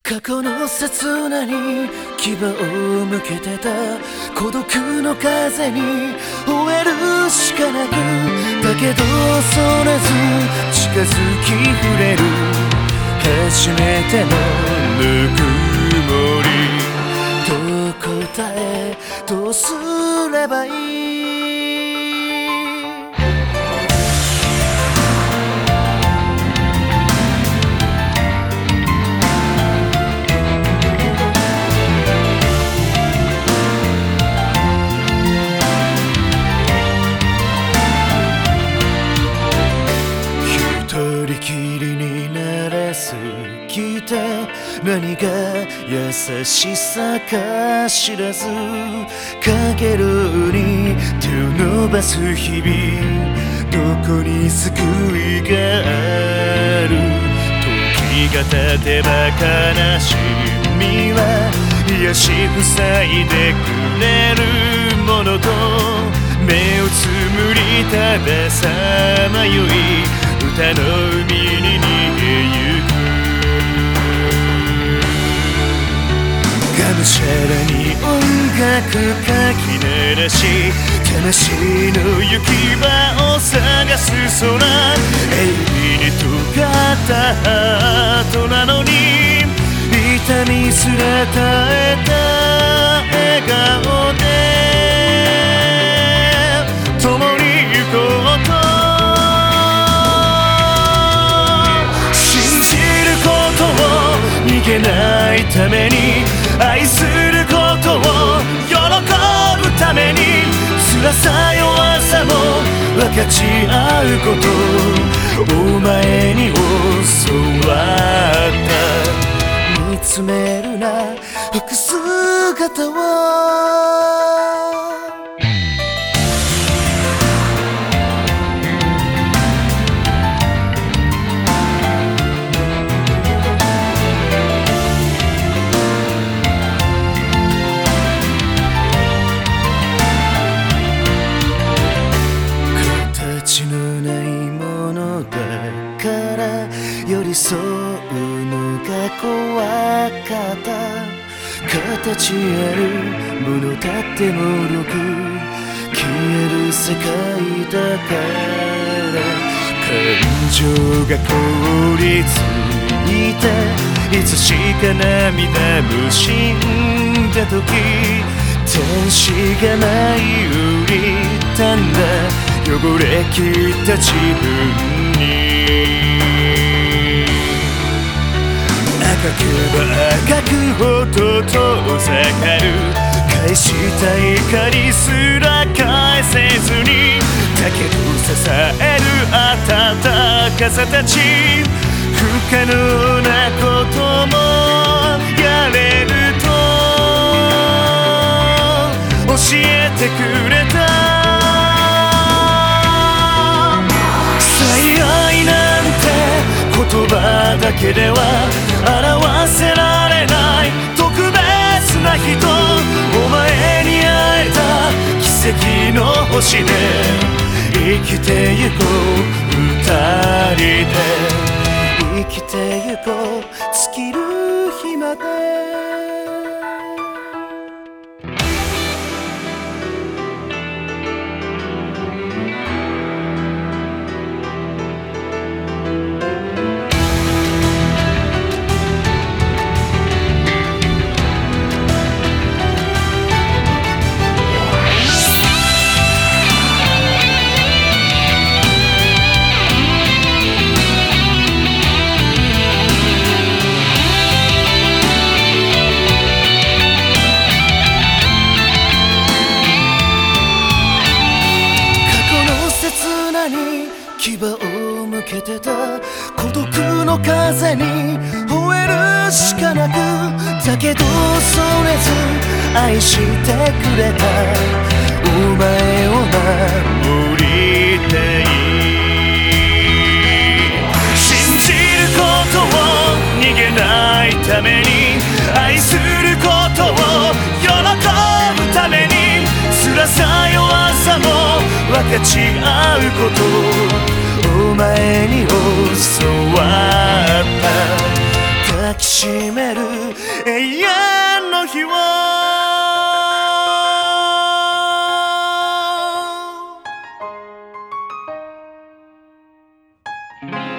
過去の刹那に牙を向けてた孤独の風に終えるしかなく、だけど恐れず近づき触れる初めてのぬくもり、どう答えどうすればいい。一人きりになれすぎて何が優しさか知らず、かげろうに手を伸ばす日々、どこに救いがある。時が経てば悲しみは癒し塞いでくれるものと、目をつむりたださまよい歌の海に逃げゆく。がむしゃらに音楽かき鳴らし、魂の行き場を探す空、鋭利に尖ったハートなのに痛みすら耐えた笑顔で共に行こうと。逃げないために愛することを喜ぶために、辛さ弱さも分かち合うこと、お前に教わった。見つめるな服姿を。形のないものだから寄り添うのが怖かった。形あるものだってもろく消える世界だから、感情が凍りついていつしか涙むしんだ時、天使が舞い降りたんだ汚れきった自分に。赤けば赤くほど遠ざかる返したい怒りすら返せずに、だけど支える温かさたち、不可能なこともやれると教えてくれた。言葉だけでは表せられない特別な人、お前に会えた奇跡の星で生きてゆこう二人で、生きてゆこう尽きる日まで。牙を向けてた孤独の風に吠えるしかなく、だけど恐れず愛してくれたお前を守りたい。信じることを逃げないために、愛することを喜ぶために、辛さ弱さも分かち合うこと、お前に教わった。抱きしめる永遠の日を